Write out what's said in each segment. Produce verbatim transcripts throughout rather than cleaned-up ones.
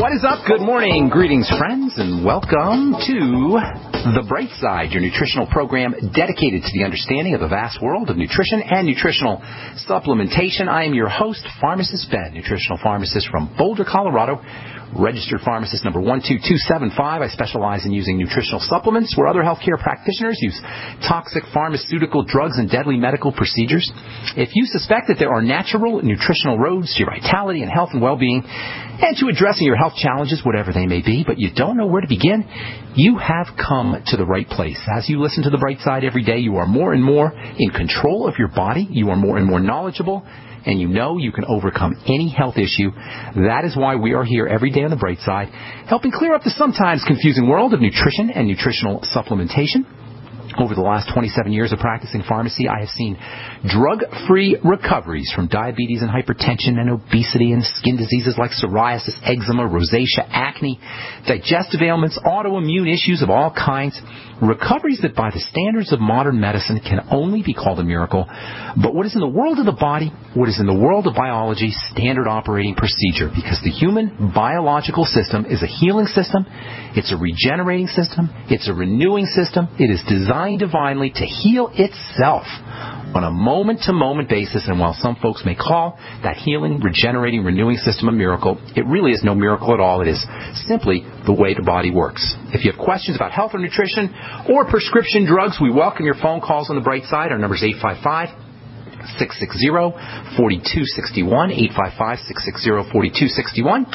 What is up? Good morning. Greetings, friends, and welcome to The Bright Side, your nutritional program dedicated to the understanding of the vast world of nutrition and nutritional supplementation. I am your host, Pharmacist Ben, nutritional pharmacist from Boulder, Colorado, registered pharmacist number one two two seven five. I specialize in using nutritional supplements where other healthcare practitioners use toxic pharmaceutical drugs and deadly medical procedures. If you suspect that there are natural nutritional roads to your vitality and health and well-being and to addressing your health challenges, whatever they may be, but you don't know where to begin, you have come to the right place. As you listen to The Bright Side every day, you are more and more in control of your body. You are more and more knowledgeable, and you know you can overcome any health issue. That is why we are here every day on The Bright Side, helping clear up the sometimes confusing world of nutrition and nutritional supplementation. Over the last twenty-seven years of practicing pharmacy, I have seen drug-free recoveries from diabetes and hypertension and obesity and skin diseases like psoriasis, eczema, rosacea, acne, digestive ailments, autoimmune issues of all kinds. Recoveries that by the standards of modern medicine can only be called a miracle. But what is in the world of the body, what is in the world of biology, standard operating procedure. Because the human biological system is a healing system. It's a regenerating system. It's a renewing system. It is designed divinely to heal itself on a moment-to-moment basis. And while some folks may call that healing, regenerating, renewing system a miracle, it really is no miracle at all. It is simply the way the body works. If you have questions about health or nutrition or prescription drugs, we welcome your phone calls on The Bright Side. Our number is eight five five, six six zero, four two six one, eight five five, six six zero, four two six one.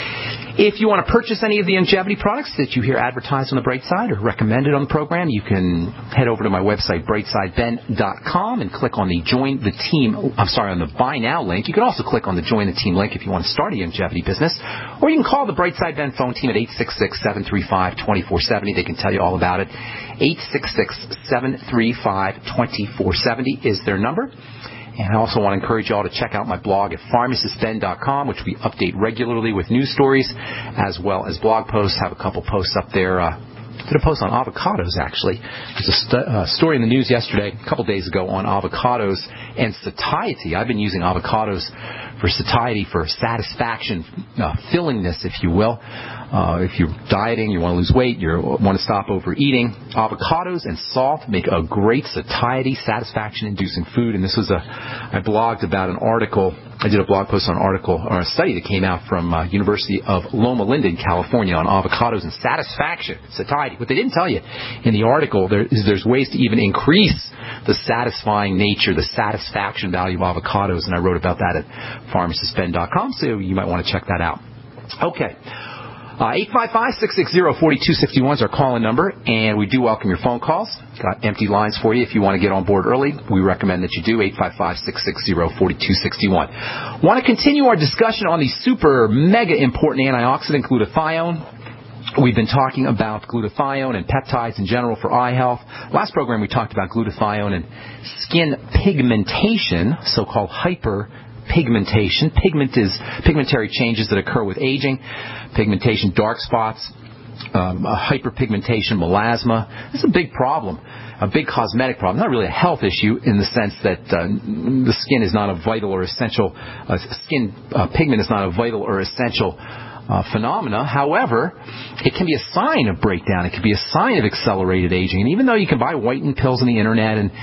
If you want to purchase any of the Longevity products that you hear advertised on The Bright Side or recommended on the program, you can head over to my website, bright side ben dot com, and click on the Join the Team, I'm sorry, on the Buy Now link. You can also click on the Join the Team link if you want to start a longevity business. Or you can call the Bright Side Ben phone team at eight six six, seven three five, two four seven zero. They can tell you all about it. eight six six, seven three five, two four seven zero is their number. And I also want to encourage you all to check out my blog at pharmacist ben dot com, which we update regularly with news stories as well as blog posts. Have a couple posts up there. Uh, I did a post on avocados, actually. There's a st- uh, story in the news yesterday, a couple days ago, on avocados and satiety. I've been using avocados for satiety, for satisfaction, uh, fillingness, if you will. Uh, if you're dieting, you want to lose weight, you want to stop overeating, avocados and salt make a great satiety, satisfaction-inducing food. And this was a, I blogged about an article, I did a blog post on an article, or a study that came out from uh, University of Loma Linda in California on avocados and satisfaction, satiety. What they didn't tell you in the article there is there's ways to even increase the satisfying nature, the satisfaction value of avocados, and I wrote about that at pharmacist ben dot com, so you might want to check that out. Okay. Uh, eight five five, six six zero, four two six one is our call-in number, and we do welcome your phone calls. Got empty lines for you if you want to get on board early. We recommend that you do, eight five five, six six zero, four two six one. Want to continue our discussion on the super mega important antioxidant glutathione. We've been talking about glutathione and peptides in general for eye health. Last program we talked about glutathione and skin pigmentation, so-called hyperpigmentation. Pigment is pigmentary changes that occur with aging. Pigmentation, dark spots, um, hyperpigmentation, melasma. This is a big problem, a big cosmetic problem. Not really a health issue in the sense that uh, the skin is not a vital or essential, uh, skin uh, pigment is not a vital or essential Uh, phenomena. However, it can be a sign of breakdown. It can be a sign of accelerated aging. And even though you can buy whitening pills on the internet, and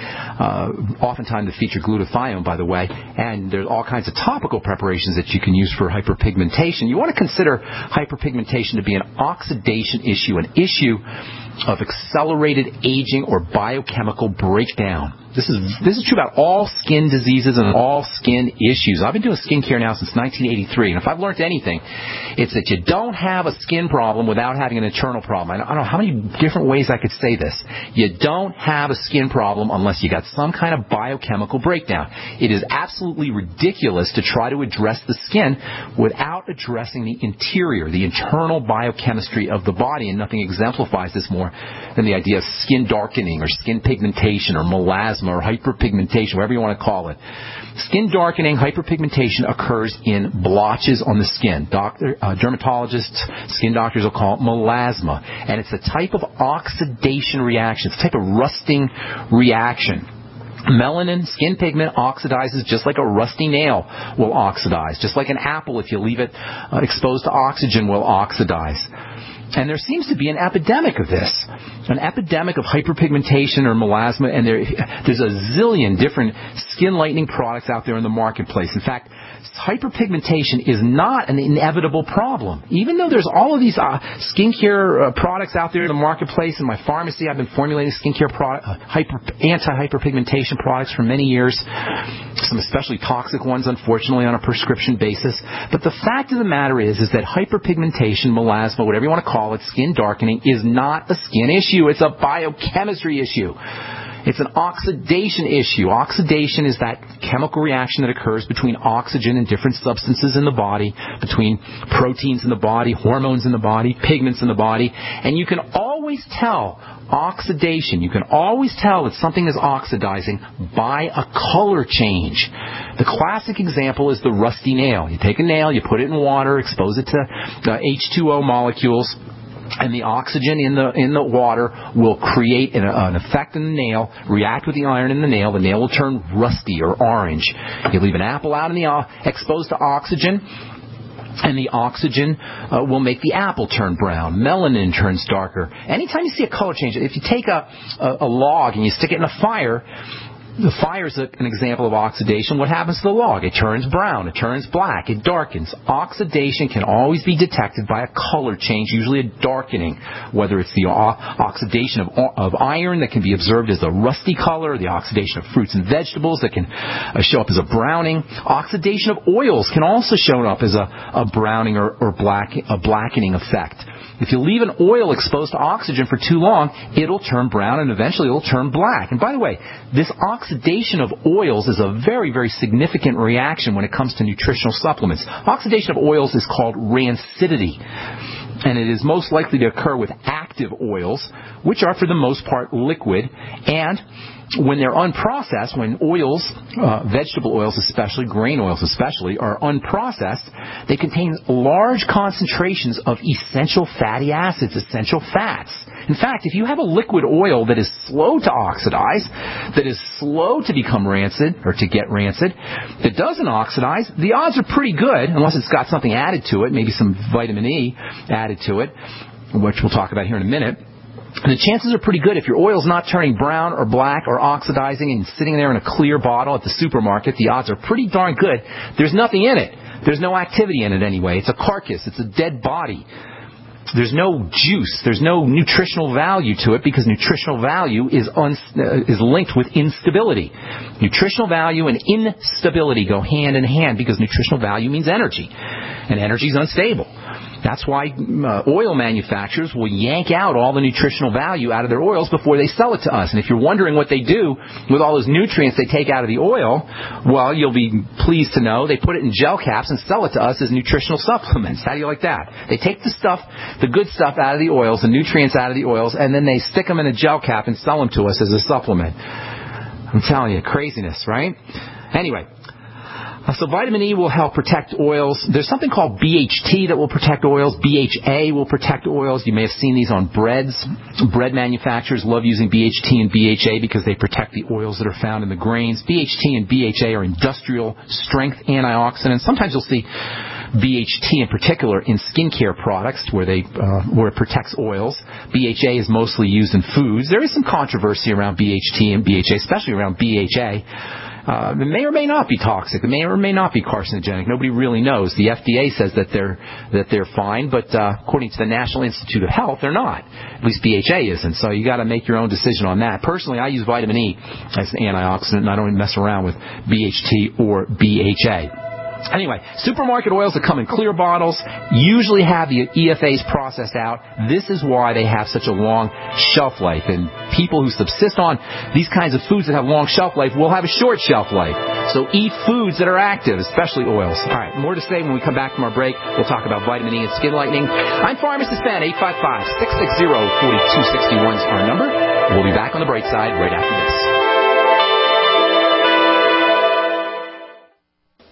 uh, oftentimes they feature glutathione, by the way, and there's all kinds of topical preparations that you can use for hyperpigmentation, you want to consider hyperpigmentation to be an oxidation issue, an issue of accelerated aging or biochemical breakdown. This is this is true about all skin diseases and all skin issues. I've been doing skincare now since nineteen eighty-three, and if I've learned anything, it's that you don't have a skin problem without having an internal problem. I don't know how many different ways I could say this. You don't have a skin problem unless you got some kind of biochemical breakdown. It is absolutely ridiculous to try to address the skin without addressing the interior, the internal biochemistry of the body, and nothing exemplifies this more than the idea of skin darkening or skin pigmentation or melasma or hyperpigmentation, whatever you want to call it. Skin darkening, hyperpigmentation occurs in blotches on the skin. Doctor, uh, dermatologists, skin doctors will call it melasma. And it's a type of oxidation reaction. It's a type of rusting reaction. Melanin, skin pigment, oxidizes just like a rusty nail will oxidize. Just like an apple, if you leave it uh, exposed to oxygen, will oxidize. And there seems to be an epidemic of this, an epidemic of hyperpigmentation or melasma, and there, there's a zillion different skin lightening products out there in the marketplace. In fact, hyperpigmentation is not an inevitable problem. Even though there's all of these uh, skincare uh, products out there in the marketplace, in my pharmacy I've been formulating skincare product, uh, hyper, anti-hyperpigmentation products for many years, some especially toxic ones, unfortunately, on a prescription basis. But the fact of the matter is, is that hyperpigmentation, melasma, whatever you want to call it, skin darkening, is not a skin issue. It's a biochemistry issue. It's an oxidation issue. Oxidation is that chemical reaction that occurs between oxygen and different substances in the body, between proteins in the body, hormones in the body, pigments in the body. And you can always tell oxidation. You can always tell that something is oxidizing by a color change. The classic example is the rusty nail. You take a nail, you put it in water, expose it to uh, H two O molecules, and the oxygen in the in the water will create an, an effect in the nail, react with the iron in the nail. The nail will turn rusty or orange. You leave an apple out in the uh, exposed to oxygen, and the oxygen uh, will make the apple turn brown. Melanin turns darker. Anytime you see a color change, if you take a, a, a log and you stick it in a fire, the fire is an example of oxidation. What happens to the log? It turns brown. It turns black. It darkens. Oxidation can always be detected by a color change, usually a darkening, whether it's the oxidation of, of iron that can be observed as a rusty color, the oxidation of fruits and vegetables that can uh, show up as a browning. Oxidation of oils can also show up as a, a browning or, or black, a blackening effect. If you leave an oil exposed to oxygen for too long, it'll turn brown and eventually it'll turn black. And by the way, this oxidation of oils is a very, very significant reaction when it comes to nutritional supplements. Oxidation of oils is called rancidity, and it is most likely to occur with active oils, which are for the most part liquid, and when they're unprocessed, when oils, uh, vegetable oils especially, grain oils especially, are unprocessed, they contain large concentrations of essential fatty acids, essential fats. In fact, if you have a liquid oil that is slow to oxidize, that is slow to become rancid, or to get rancid, that doesn't oxidize, the odds are pretty good, unless it's got something added to it, maybe some vitamin E added to it, which we'll talk about here in a minute. The chances are pretty good if your oil's not turning brown or black or oxidizing and sitting there in a clear bottle at the supermarket, the odds are pretty darn good there's nothing in it. There's no activity in it anyway. It's a carcass. It's a dead body. There's no juice. There's no nutritional value to it because nutritional value is un- uh, is linked with instability. Nutritional value and instability go hand in hand because nutritional value means energy, and energy is unstable. That's why uh, oil manufacturers will yank out all the nutritional value out of their oils before they sell it to us. And if you're wondering what they do with all those nutrients they take out of the oil, well, you'll be pleased to know they put it in gel caps and sell it to us as nutritional supplements. How do you like that? They take the stuff, the good stuff out of the oils, the nutrients out of the oils, and then they stick them in a gel cap and sell them to us as a supplement. I'm telling you, craziness, right? Anyway. Uh, so vitamin E will help protect oils. There's something called B H T that will protect oils. B H A will protect oils. You may have seen these on breads. Bread manufacturers love using B H T and B H A because they protect the oils that are found in the grains. B H T and B H A are industrial strength antioxidants. Sometimes you'll see B H T in particular in skincare products where they uh, where it protects oils. B H A is mostly used in foods. There is some controversy around B H T and B H A, especially around B H A. Uh, it may or may not be toxic. It may or may not be carcinogenic. Nobody really knows. The F D A says that they're that they're fine, but uh, according to the National Institute of Health, they're not. At least B H A isn't. So you got to make your own decision on that. Personally, I use vitamin E as an antioxidant, and I don't even mess around with B H T or B H A. Anyway, supermarket oils that come in clear bottles usually have the E F As processed out. This is why they have such a long shelf life. And people who subsist on these kinds of foods that have long shelf life will have a short shelf life. So eat foods that are active, especially oils. All right, more to say when we come back from our break. We'll talk about vitamin E and skin lightening. I'm Pharmacist Ben. eight five five, six six zero, four two six one is our number. We'll be back on the bright side right after this.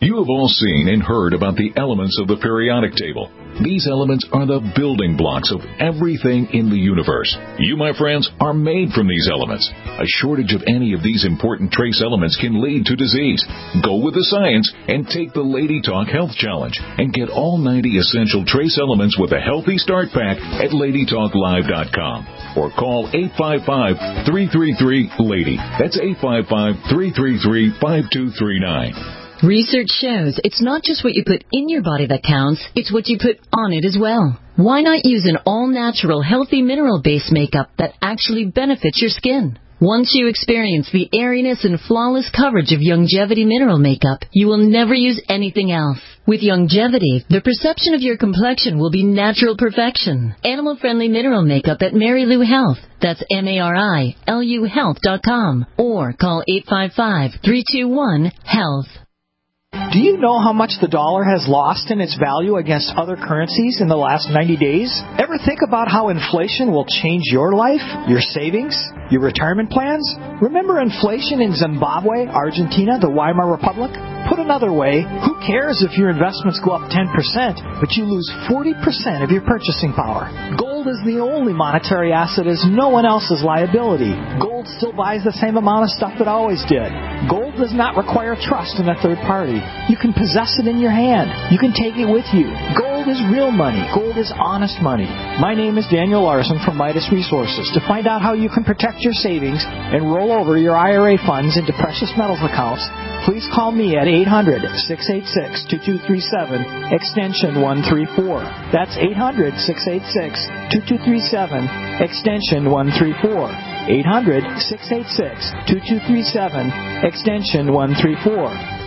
You have all seen and heard about the elements of the periodic table. These elements are the building blocks of everything in the universe. You, my friends, are made from these elements. A shortage of any of these important trace elements can lead to disease. Go with the science and take the Lady Talk Health Challenge and get all ninety essential trace elements with a healthy start pack at lady talk live dot com or call eight five five, three three three, LADY. That's eight five five, three three three, five two three nine. Research shows it's not just what you put in your body that counts, it's what you put on it as well. Why not use an all-natural, healthy mineral-based makeup that actually benefits your skin? Once you experience the airiness and flawless coverage of Youngevity mineral makeup, you will never use anything else. With Youngevity, the perception of your complexion will be natural perfection. Animal-friendly mineral makeup at Mary Lou Health. That's M A R I L U health dot com. Or call eight five five, three two one, HEALTH. Do you know how much the dollar has lost in its value against other currencies in the last ninety days? Ever think about how inflation will change your life, your savings, your retirement plans? Remember inflation in Zimbabwe, Argentina, the Weimar Republic? Put another way, who cares if your investments go up ten percent, but you lose forty percent of your purchasing power? Gold is the only monetary asset as no one else's liability. Gold still buys the same amount of stuff it always did. Gold does not require trust in a third party. You can possess it in your hand. You can take it with you. Gold is real money. Gold is honest money. My name is Daniel Larson from Midas Resources. To find out how you can protect your savings and roll over your I R A funds into precious metals accounts, please call me at eight hundred, six eight six, two two three seven, extension one three four. That's eight hundred, six eight six, two two three seven, extension one three four. eight hundred, six eight six, two two three seven, extension one three four.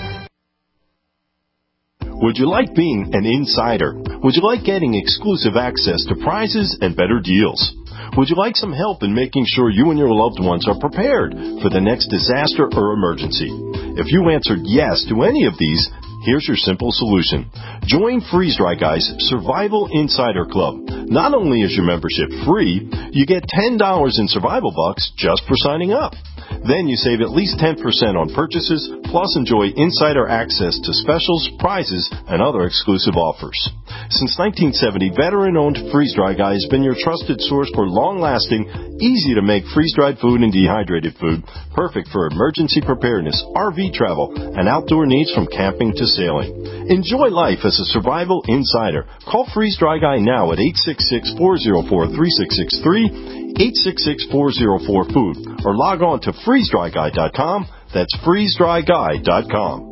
Would you like being an insider? Would you like getting exclusive access to prizes and better deals? Would you like some help in making sure you and your loved ones are prepared for the next disaster or emergency? If you answered yes to any of these, here's your simple solution. Join Freeze Dry Guy's Survival Insider Club. Not only is your membership free, you get ten dollars in survival bucks just for signing up. Then you save at least ten percent on purchases, plus enjoy insider access to specials, prizes, and other exclusive offers. Since nineteen seventy, veteran-owned Freeze Dry Guy has been your trusted source for long-lasting, easy-to-make freeze-dried food and dehydrated food, perfect for emergency preparedness, R V travel, and outdoor needs from camping to sailing. Enjoy life as a survival insider. Call Freeze Dry Guy now at eight six six, four zero four, three six six three, eight six six, four zero four, food, or log on to freeze dry guy dot com. That's freeze dry guy dot com.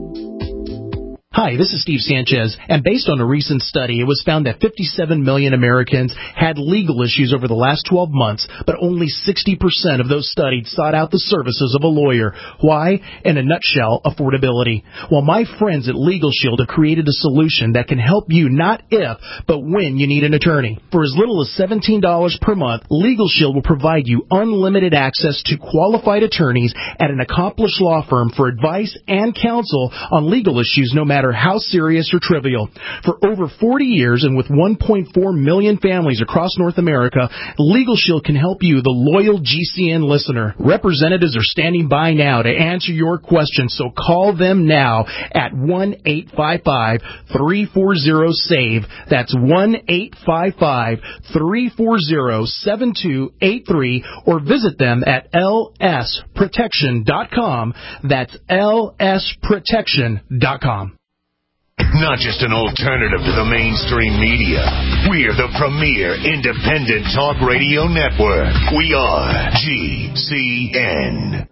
Hi, this is Steve Sanchez, and based on a recent study, it was found that fifty-seven million Americans had legal issues over the last twelve months, but only sixty percent of those studied sought out the services of a lawyer. Why? In a nutshell, affordability. Well, my friends at Legal Shield have created a solution that can help you not if, but when you need an attorney. For as little as seventeen dollars per month, Legal Shield will provide you unlimited access to qualified attorneys at an accomplished law firm for advice and counsel on legal issues, no matter how serious or trivial. For over forty years and with one point four million families across North America, Legal Shield can help you, the loyal G C N listener. Representatives are standing by now to answer your questions, so call them now at one eight five five, three four zero, SAVE. That's one eight five five, three four zero, seven two eight three, or visit them at L S protection dot com. That's L S protection dot com. Not just an alternative to the mainstream media. We're the premier independent talk radio network. We are G C N.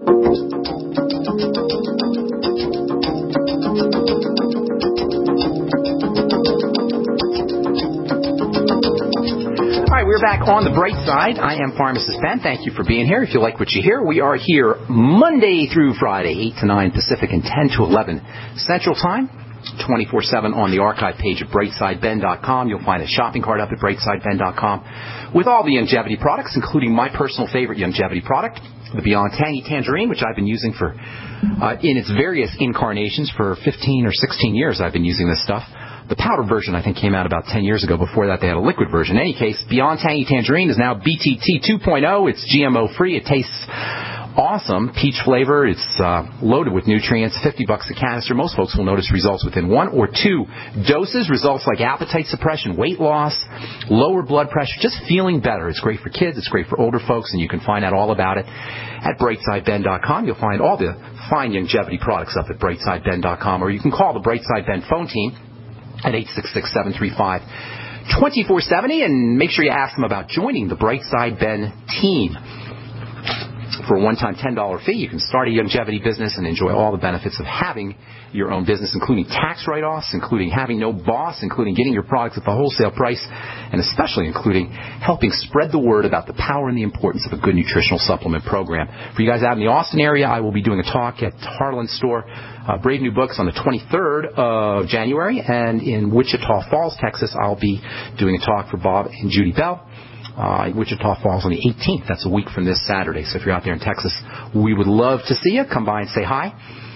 All right, we're back on the bright side. I am Pharmacist Ben. Thank you for being here. If you like what you hear, we are here Monday through Friday, eight to nine Pacific and ten to eleven Central Time. twenty-four seven on the archive page at brightside ben dot com. You'll find a shopping cart up at brightside ben dot com with all the Youngevity products, including my personal favorite Youngevity product, the Beyond Tangy Tangerine, which I've been using for uh, in its various incarnations for fifteen or sixteen years. I've been using this stuff. The powder version, I think, came out about ten years ago. Before that, they had a liquid version. In any case, Beyond Tangy Tangerine is now B T T two point oh. It's G M O-free. It tastes awesome. Peach flavor. It's uh, loaded with nutrients, fifty bucks a canister. Most folks will notice results within one or two doses. Results like appetite suppression, weight loss, lower blood pressure, just feeling better. It's great for kids. It's great for older folks, and you can find out all about it at brightside ben dot com. You'll find all the fine longevity products up at brightside ben dot com, or you can call the Brightside Ben phone team at eight six six, seven three five, two four seven zero and make sure you ask them about joining the Brightside Ben team. For a one-time ten dollars fee, you can start a longevity business and enjoy all the benefits of having your own business, including tax write-offs, including having no boss, including getting your products at the wholesale price, and especially including helping spread the word about the power and the importance of a good nutritional supplement program. For you guys out in the Austin area, I will be doing a talk at Harlan Store, uh, Brave New Books, on the twenty-third of January, and in Wichita Falls, Texas, I'll be doing a talk for Bob and Judy Bell. Uh, Wichita Falls on the eighteenth. That's a week from this Saturday. So if you're out there in Texas, we would love to see you. Come by and say hi.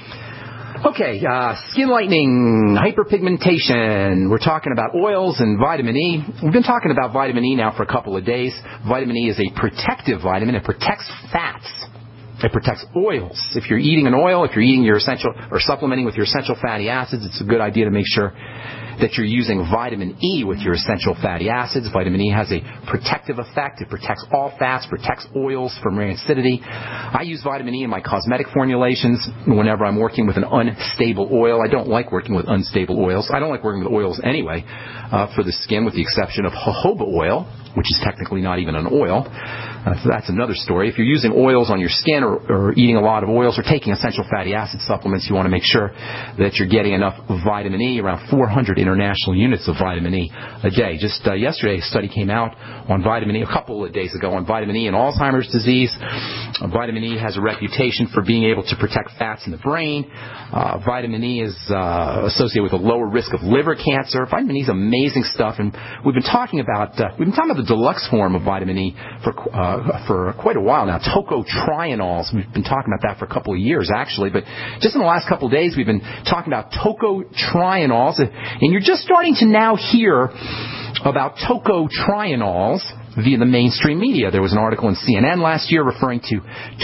Okay, uh, skin lightening, hyperpigmentation. We're talking about oils and vitamin E. We've been talking about vitamin E now for a couple of days. Vitamin E is a protective vitamin. It protects fats. It protects oils. If you're eating an oil, if you're eating your essential or supplementing with your essential fatty acids, it's a good idea to make sure that you're using vitamin E with your essential fatty acids. Vitamin E has a protective effect. It protects all fats, protects oils from rancidity. I use vitamin E in my cosmetic formulations whenever I'm working with an unstable oil. I don't like working with unstable oils. I don't like working with oils anyway uh, for the skin, with the exception of jojoba oil, which is technically not even an oil. Uh, so that's another story. If you're using oils on your skin or, or eating a lot of oils or taking essential fatty acid supplements, you want to make sure that you're getting enough vitamin E, around four hundred international units of vitamin E a day. Just uh, yesterday, a study came out on vitamin E, a couple of days ago, on vitamin E and Alzheimer's disease. Uh, vitamin E has a reputation for being able to protect fats in the brain. Uh, vitamin E is uh, associated with a lower risk of liver cancer. Vitamin E is amazing stuff, and we've been talking about uh, we've been talking about the deluxe form of vitamin E for uh, for quite a while now. Tocotrienols. We've been talking about that for a couple of years, actually, but just in the last couple of days, we've been talking about tocotrienols, and you're just starting to now hear about tocotrienols via the mainstream media. There was an article in C N N last year referring to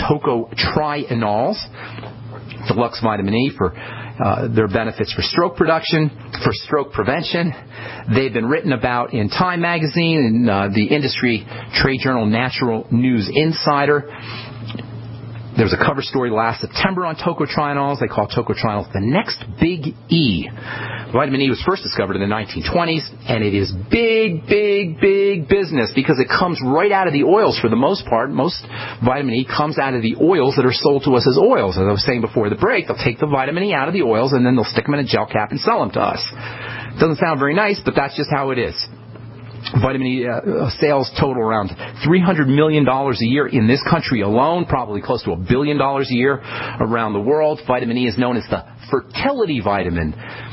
tocotrienols, deluxe vitamin E, for uh, their benefits for stroke production, for stroke prevention. They've been written about in Time magazine and uh, the industry trade journal Natural News Insider. There was a cover story last September on tocotrienols. They call tocotrienols the next big E. Vitamin E was first discovered in the nineteen twenties, and it is big, big, big business because it comes right out of the oils for the most part. Most vitamin E comes out of the oils that are sold to us as oils. As I was saying before the break, they'll take the vitamin E out of the oils, and then they'll stick them in a gel cap and sell them to us. Doesn't sound very nice, but that's just how it is. Vitamin E uh, sales total around three hundred million dollars a year in this country alone, probably close to a billion dollars a year around the world. Vitamin E is known as the fertility vitamin.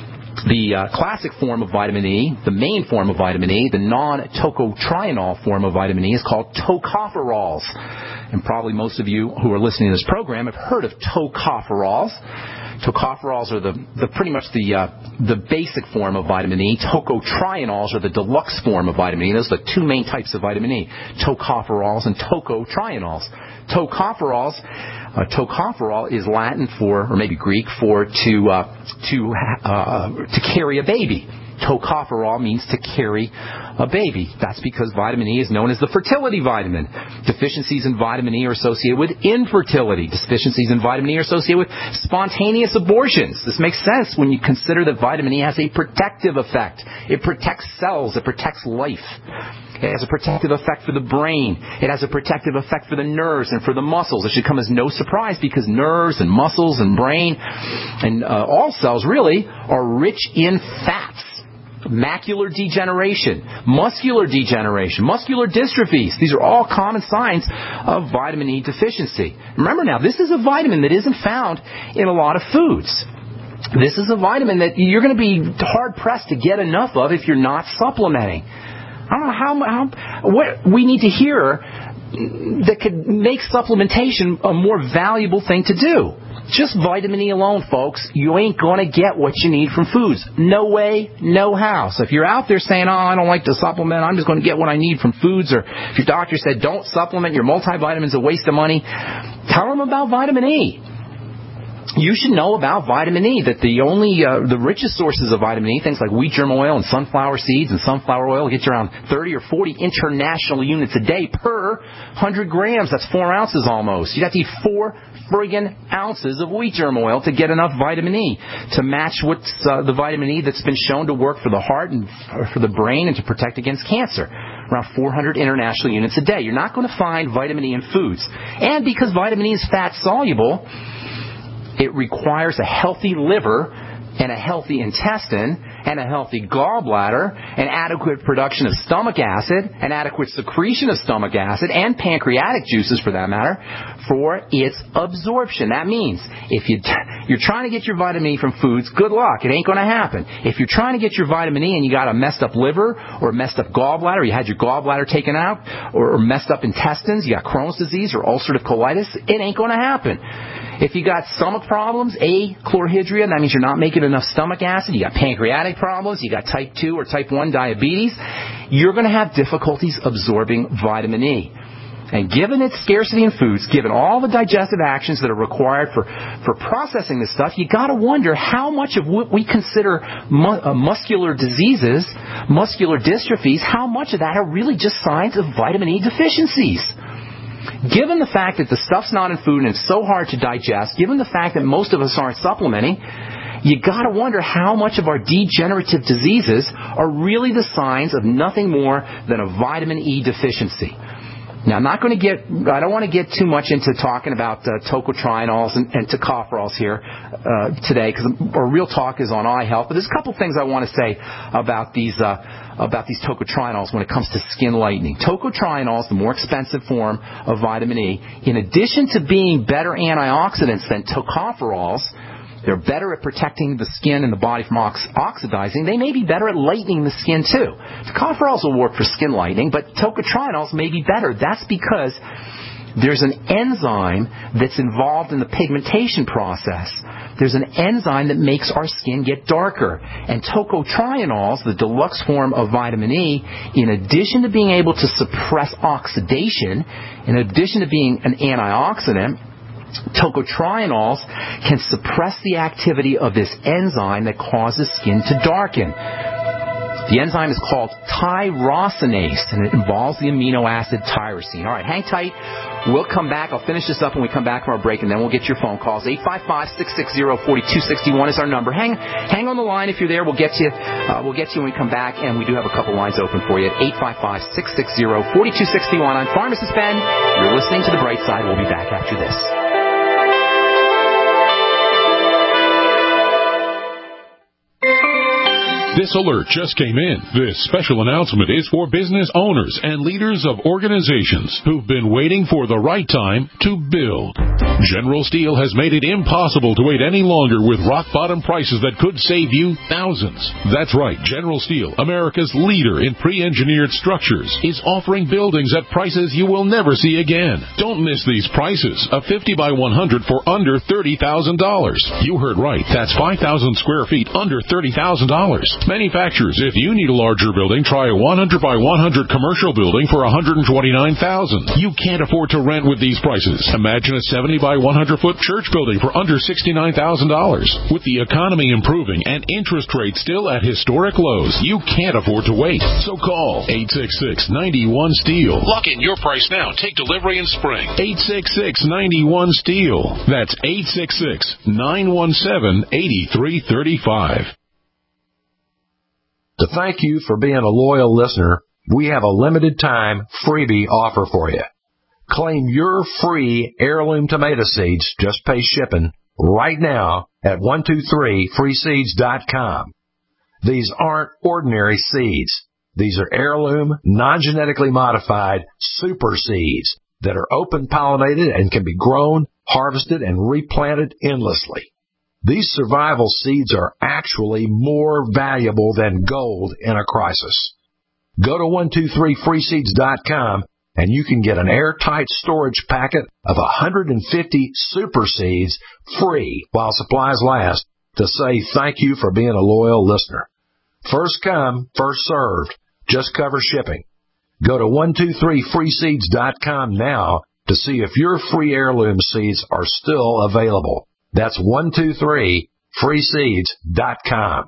The uh, classic form of vitamin E, the main form of vitamin E, the non-tocotrienol form of vitamin E, is called tocopherols. And probably most of you who are listening to this program have heard of tocopherols. Tocopherols are the, the pretty much the uh, the basic form of vitamin E. Tocotrienols are the deluxe form of vitamin E. Those are the two main types of vitamin E: tocopherols and tocotrienols. Tocopherols, uh, tocopherol is Latin for, or maybe Greek for, to uh, to uh, to carry a baby. Tocopherol means to carry a baby. That's because vitamin E is known as the fertility vitamin. Deficiencies in vitamin E are associated with infertility. Deficiencies in vitamin E are associated with spontaneous abortions. This makes sense when you consider that vitamin E has a protective effect. It protects cells. It protects life. It has a protective effect for the brain. It has a protective effect for the nerves and for the muscles. It should come as no surprise because nerves and muscles and brain and uh, all cells really are rich in fats. Macular degeneration, muscular degeneration, muscular dystrophies. These are all common signs of vitamin E deficiency. Remember now, this is a vitamin that isn't found in a lot of foods. This is a vitamin that you're going to be hard-pressed to get enough of if you're not supplementing. I don't know how, how what we need to hear that could make supplementation a more valuable thing to do. Just vitamin E alone, folks, you ain't going to get what you need from foods. No way, no how. So if you're out there saying, oh, I don't like to supplement, I'm just going to get what I need from foods, or if your doctor said don't supplement, your multivitamins a waste of money, tell them about vitamin E. You should know about vitamin E, that the only, uh, the richest sources of vitamin E, things like wheat germ oil and sunflower seeds and sunflower oil, get you around thirty or forty international units a day per one hundred grams. That's four ounces almost. You'd have to eat four friggin' ounces of wheat germ oil to get enough vitamin E to match what's uh, the vitamin E that's been shown to work for the heart and for the brain and to protect against cancer. Around four hundred international units a day. You're not going to find vitamin E in foods. And because vitamin E is fat soluble, it requires a healthy liver and a healthy intestine and a healthy gallbladder, an adequate production of stomach acid, an adequate secretion of stomach acid, and pancreatic juices for that matter, for its absorption. That means if you, you're trying to get your vitamin E from foods, good luck. It ain't going to happen. If you're trying to get your vitamin E and you got a messed up liver or a messed up gallbladder, you had your gallbladder taken out, or, or messed up intestines, you got Crohn's disease or ulcerative colitis, it ain't going to happen. If you got stomach problems, achlorhydria, that means you're not making enough stomach acid. You got pancreatic problems. You got type two or type one diabetes. You're going to have difficulties absorbing vitamin E. And given its scarcity in foods, given all the digestive actions that are required for, for processing this stuff, you got to wonder how much of what we consider mu- uh, muscular diseases, muscular dystrophies, how much of that are really just signs of vitamin E deficiencies. Given the fact that the stuff's not in food and it's so hard to digest, given the fact that most of us aren't supplementing, you got to wonder how much of our degenerative diseases are really the signs of nothing more than a vitamin E deficiency. Now, I'm not going to get, I don't want to get too much into talking about uh, tocotrienols and, and tocopherols here uh, today, because our real talk is on eye health. But there's a couple things I want to say about these uh, about these tocotrienols when it comes to skin lightening. Tocotrienols, the more expensive form of vitamin E, in addition to being better antioxidants than tocopherols, they're better at protecting the skin and the body from ox- oxidizing. They may be better at lightening the skin, too. Tocopherols will work for skin lightening, but tocotrienols may be better. That's because there's an enzyme that's involved in the pigmentation process. There's an enzyme that makes our skin get darker. And tocotrienols, the deluxe form of vitamin E, in addition to being able to suppress oxidation, in addition to being an antioxidant, tocotrienols can suppress the activity of this enzyme that causes skin to darken. The enzyme is called tyrosinase, and it involves the amino acid tyrosine. All right, hang tight. We'll come back. I'll finish this up when we come back from our break, and then we'll get your phone calls. eight five five, six six zero, four two six one is our number. Hang hang on the line if you're there. We'll get you uh, We'll get you when we come back, and we do have a couple lines open for you at eight five five, six six zero, four two six one. I'm Pharmacist Ben. You're listening to The Bright Side. We'll be back after this. This alert just came in. This special announcement is for business owners and leaders of organizations who've been waiting for the right time to build. General Steel has made it impossible to wait any longer with rock-bottom prices that could save you thousands. That's right. General Steel, America's leader in pre-engineered structures, is offering buildings at prices you will never see again. Don't miss these prices. A fifty by one hundred for under thirty thousand dollars. You heard right. That's five thousand square feet under thirty thousand dollars. Manufacturers, if you need a larger building, try a one hundred by one hundred commercial building for one hundred twenty-nine thousand dollars. You can't afford to rent with these prices. Imagine a seventy by one hundred foot church building for under sixty-nine thousand dollars. With the economy improving and interest rates still at historic lows, you can't afford to wait. So call eight six six, nine one, STEEL. Lock in your price now. Take delivery in spring. eight six six, nine one, STEEL. That's eight six six, nine one seven, eight three three five. To thank you for being a loyal listener, we have a limited time freebie offer for you. Claim your free heirloom tomato seeds, just pay shipping, right now at one two three free seeds dot com. These aren't ordinary seeds. These are heirloom, non-genetically modified super seeds that are open-pollinated and can be grown, harvested, and replanted endlessly. These survival seeds are actually more valuable than gold in a crisis. Go to one two three free seeds dot com and you can get an airtight storage packet of one hundred fifty super seeds free while supplies last to say thank you for being a loyal listener. First come, first served. Just cover shipping. Go to one two three free seeds dot com now to see if your free heirloom seeds are still available. That's one two three free seeds dot com.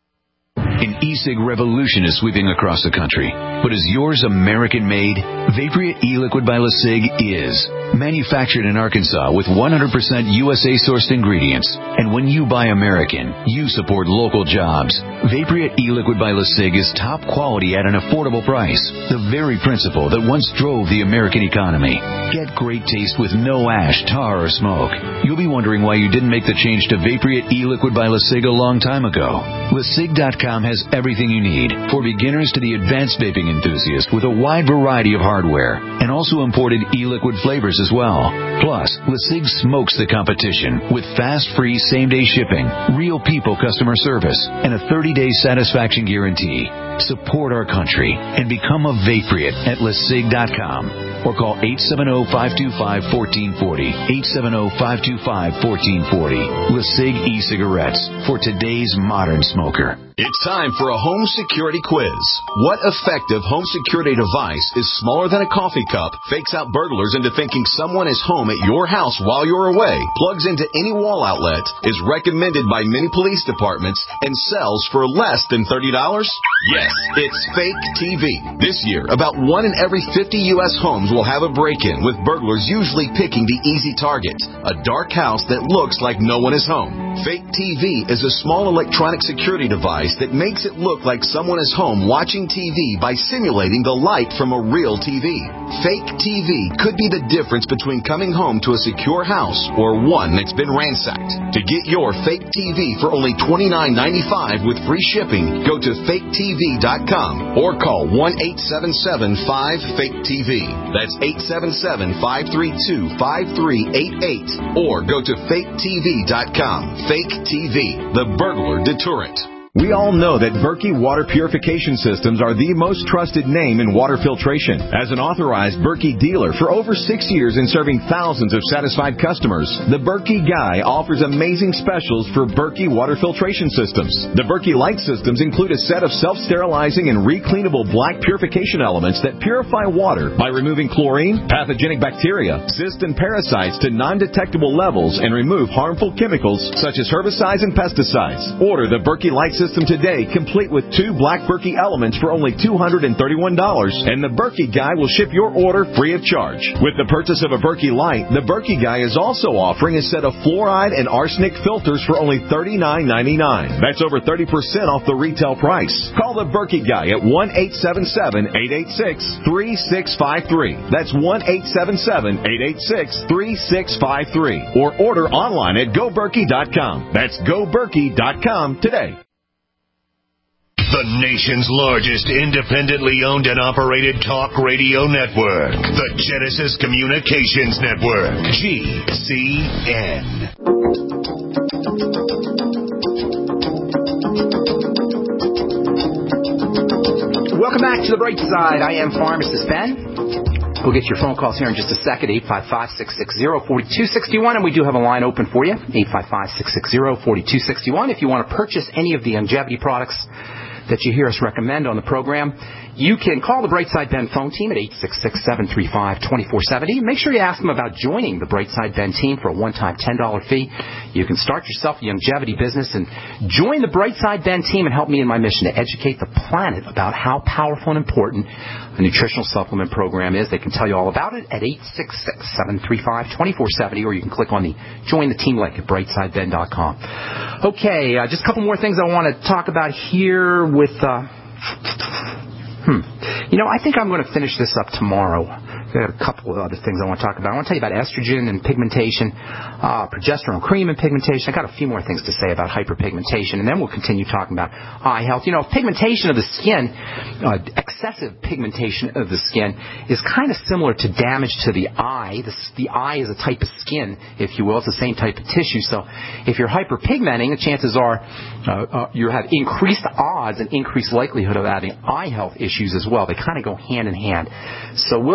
An e-cig revolution is sweeping across the country. But is yours American-made? Vaporia e-liquid by LeSig is. Manufactured in Arkansas with one hundred percent U S A-sourced ingredients. And when you buy American, you support local jobs. Vaporia e-liquid by LeSig is top quality at an affordable price. The very principle that once drove the American economy. Get great taste with no ash, tar, or smoke. You'll be wondering why you didn't make the change to Vaporia e-liquid by LeSig a long time ago. LeSig dot com has everything you need, for beginners to the advanced vaping enthusiast, with a wide variety of hardware, and also imported e-liquid flavors as well. Plus, LeSig smokes the competition with fast, free, same-day shipping, real people customer service, and a thirty-day satisfaction guarantee. Support our country and become a Vaporit at LeSig dot com or call eight seven zero, five two five, one four four zero, eight seven zero, five two five, one four four zero. LeSig e-cigarettes for today's modern smoker. It's time for a home security quiz. What effective home security device is smaller than a coffee cup, fakes out burglars into thinking someone is home at your house while you're away, plugs into any wall outlet, is recommended by many police departments, and sells for less than thirty dollars? Yes, it's Fake T V. This year, about one in every fifty U S homes will have a break-in, with burglars usually picking the easy target, a dark house that looks like no one is home. Fake T V is a small electronic security device that makes it look like someone is home watching T V by simulating the light from a real T V. Fake T V could be the difference between coming home to a secure house or one that's been ransacked. To get your fake T V for only twenty-nine ninety-five with free shipping, go to fake T V dot com or call one eight seven seven, five, fake T V. That's eight seven seven, five three two, five three eight eight or go to fake T V dot com. Fake T V, the burglar deterrent. We all know that Berkey Water Purification Systems are the most trusted name in water filtration. As an authorized Berkey dealer for over six years and serving thousands of satisfied customers, the Berkey Guy offers amazing specials for Berkey Water Filtration Systems. The Berkey Light Systems include a set of self-sterilizing and recleanable black purification elements that purify water by removing chlorine, pathogenic bacteria, cysts, and parasites to non-detectable levels and remove harmful chemicals such as herbicides and pesticides. Order the Berkey Light System today, complete with two black Berkey elements for only two hundred thirty-one dollars, and the Berkey Guy will ship your order free of charge. With the purchase of a Berkey Light, the Berkey Guy is also offering a set of fluoride and arsenic filters for only thirty-nine ninety-nine. That's over thirty percent off the retail price. Call the Berkey Guy at one eight seven seven, eight eight six, three six five three. That's one eight seven seven, eight eight six, three six five three. Or order online at go berkey dot com. That's go berkey dot com today. The nation's largest independently owned and operated talk radio network. The Genesis Communications Network. G C N. Welcome back to The Bright Side. I am Pharmacist Ben. We'll get your phone calls here in just a second, eight five five, six six zero, four two six one, and we do have a line open for you, eight five five, six six zero, four two six one. If you want to purchase any of the longevity products that you hear us recommend on the program, you can call the Brightside Ben phone team at eight six six, seven three five, two four seven zero. Make sure you ask them about joining the Brightside Ben team for a one-time ten dollars fee. You can start yourself a longevity business and join the Brightside Ben team and help me in my mission to educate the planet about how powerful and important a nutritional supplement program is. They can tell you all about it at eight six six, seven three five, two four seven zero, or you can click on the Join the Team link at brightside ben dot com. Okay, uh, just a couple more things I want to talk about here with... Uh, Hmm. You know, I think I'm going to finish this up tomorrow. I got a couple of other things I want to talk about. I want to tell you about estrogen and pigmentation, uh, progesterone cream and pigmentation. I got a few more things to say about hyperpigmentation, and then we'll continue talking about eye health. You know, pigmentation of the skin, uh, excessive pigmentation of the skin is kind of similar to damage to the eye. The, the eye is a type of skin, if you will. It's the same type of tissue. So if you're hyperpigmenting, the chances are uh, uh, you have increased odds and increased likelihood of having eye health issues as well. They kind of go hand in hand. So we'll uh,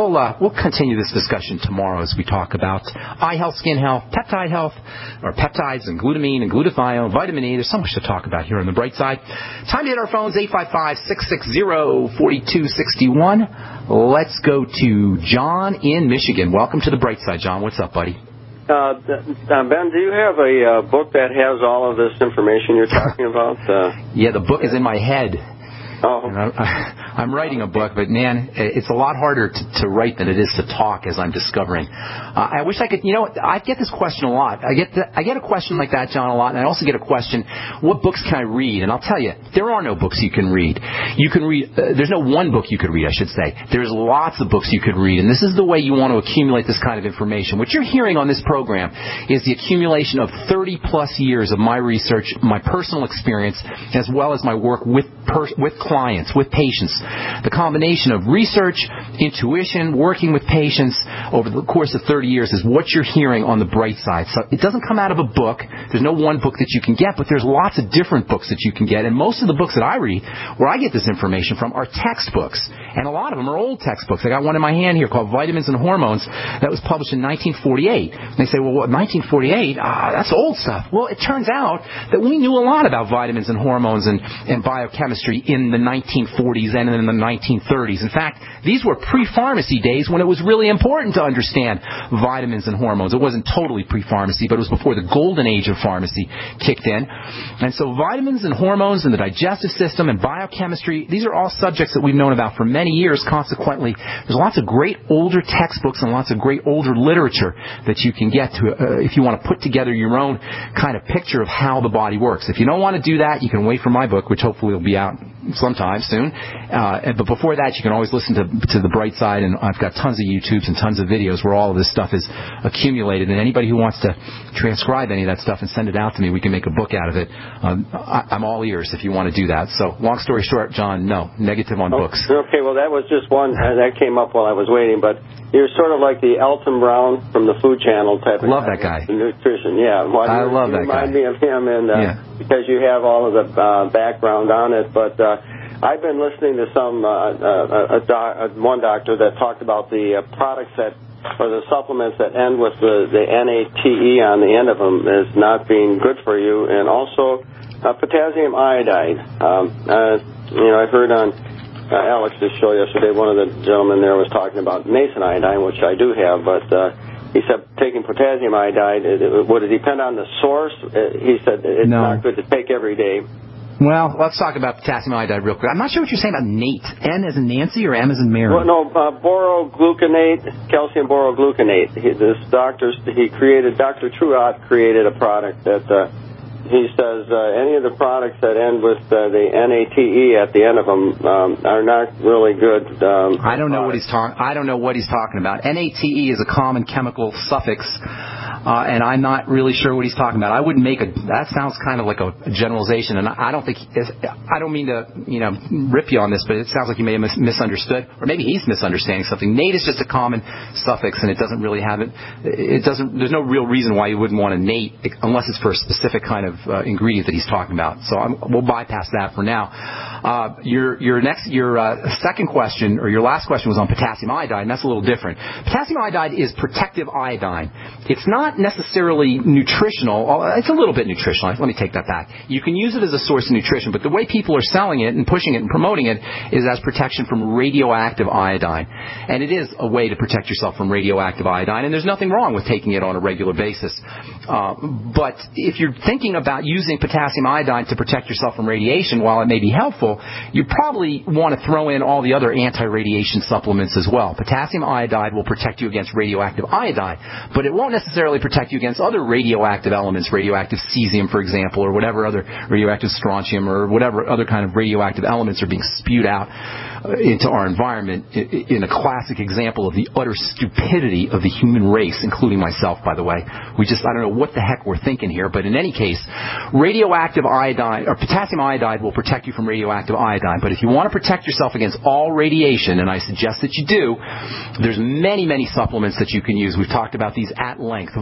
we'll continue this discussion tomorrow as we talk about eye health, skin health, peptide health, or peptides and glutamine and glutathione, vitamin E. There's so much to talk about here on the bright side. Time to hit our phones, eight five five, six six zero, four two six one. Let's go to John in Michigan. Welcome to the bright side, John. What's up, buddy? Uh, Ben, do you have a uh, book that has all of this information you're talking about? Uh, yeah, the book is in my head. Oh. And I, I'm writing a book, but, man, it's a lot harder to, to write than it is to talk, as I'm discovering. Uh, I wish I could, you know, I get this question a lot. I get the, I get a question like that, John, a lot, and I also get a question, what books can I read? And I'll tell you, there are no books you can read. You can read, uh, there's no one book you could read, I should say. There's lots of books you could read, and this is the way you want to accumulate this kind of information. What you're hearing on this program is the accumulation of thirty-plus years of my research, my personal experience, as well as my work with per, with clients, with patients. The combination of research, intuition, working with patients over the course of thirty years is what you're hearing on the bright side. So it doesn't come out of a book. There's no one book that you can get, but there's lots of different books that you can get. And most of the books that I read, where I get this information from, are textbooks. And a lot of them are old textbooks. I got one in my hand here called Vitamins and Hormones that was published in nineteen forty-eight. And they say, well, what, nineteen forty-eight? Ah, that's old stuff. Well, it turns out that we knew a lot about vitamins and hormones and, and biochemistry in the nineteen forties and in the nineteen thirties. In fact, these were pre-pharmacy days when it was really important to understand vitamins and hormones. It wasn't totally pre-pharmacy, but it was before the golden age of pharmacy kicked in. And so vitamins and hormones and the digestive system and biochemistry, these are all subjects that we've known about for many years. Consequently, there's lots of great older textbooks and lots of great older literature that you can get to uh, if you want to put together your own kind of picture of how the body works. If you don't want to do that, you can wait for my book, which hopefully will be out sometime soon. Uh, but before that, you can always listen to, to The Bright Side, and I've got tons of YouTubes and tons of videos where all of this stuff is accumulated. And anybody who wants to transcribe any of that stuff and send it out to me, we can make a book out of it. Um, I, I'm all ears if you want to do that. So, long story short, John, no, negative on oh, books. Okay, well, that was just one uh, that came up while I was waiting, but you're sort of like the Elton Brown from the Food Channel type of Love guy. Love that guy. Nutrition, yeah. Well, I love that guy. You remind me of him, and uh, yeah. because you have all of the uh, background on it, but uh, I've been listening to some uh, uh, a doc, one doctor that talked about the uh, products that, or the supplements that end with the, the N A T E on the end of them as not being good for you, and also uh, potassium iodide. Um, uh, you know, I heard on uh, Alex's show yesterday, one of the gentlemen there was talking about nascent iodine, which I do have, but uh, he said taking potassium iodide, it, it, would it depend on the source? Uh, he said it's no. not good to take every day. Well, let's talk about potassium iodide real quick. I'm not sure what you're saying about Nate. N as in Nancy or M as in Mary? Well, no, uh, borogluconate, calcium borogluconate. He, this doctor, he created, Doctor Truott created a product that uh, he says uh, any of the products that end with uh, the N A T E at the end of them um, are not really good. Um, I don't know products. what he's talking. I don't know what he's talking about. N A T E is a common chemical suffix. Uh, and I'm not really sure what he's talking about. I wouldn't make a. That sounds kind of like a, a generalization, and I don't think. I don't mean to, you know, rip you on this, but it sounds like you may have mis- misunderstood, or maybe he's misunderstanding something. Nate is just a common suffix, and it doesn't really have it. It doesn't. There's no real reason why you wouldn't want a Nate unless it's for a specific kind of uh, ingredient that he's talking about. So I'm, we'll bypass that for now. Uh, your your next your uh, second question or your last question was on potassium iodide, and that's a little different. Potassium iodide is protective iodine. It's not necessarily nutritional. It's a little bit nutritional. Let me take that back. You can use it as a source of nutrition, but the way people are selling it and pushing it and promoting it is as protection from radioactive iodine. And it is a way to protect yourself from radioactive iodine, and there's nothing wrong with taking it on a regular basis. Uh, but if you're thinking about using potassium iodine to protect yourself from radiation, while it may be helpful, you probably want to throw in all the other anti-radiation supplements as well. Potassium iodide will protect you against radioactive iodine, but it won't necessarily protect you against other radioactive elements, radioactive cesium, for example, or whatever other radioactive strontium or whatever other kind of radioactive elements are being spewed out into our environment in a classic example of the utter stupidity of the human race, including myself, by the way. We just, I don't know what the heck we're thinking here, but in any case, radioactive iodine, or potassium iodide will protect you from radioactive iodine, but if you want to protect yourself against all radiation, and I suggest that you do, there's many, many supplements that you can use. We've talked about these at length.